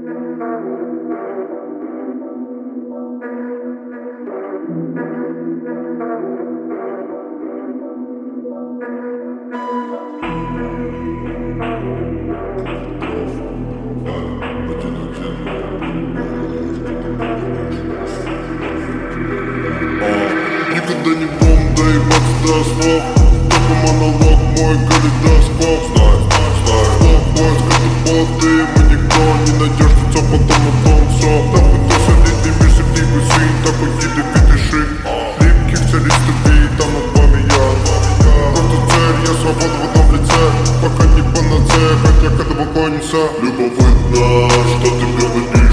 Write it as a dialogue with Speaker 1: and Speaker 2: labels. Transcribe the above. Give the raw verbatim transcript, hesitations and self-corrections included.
Speaker 1: Никогда не бомба, да и мать до слов. Только монолог мой калейдоскоп. Знай, знай, знай. Слов, поиск, это боты. Мы никто не надеждется, потом на том все. Нахуй то солидный мир, септивый свин. Такой гиды, фетиши. Липких солистов и там над вами я. Просто цель, я свобода в одном лице. Пока не панацея, хотя когда поклонится. Любопытно, что ты мне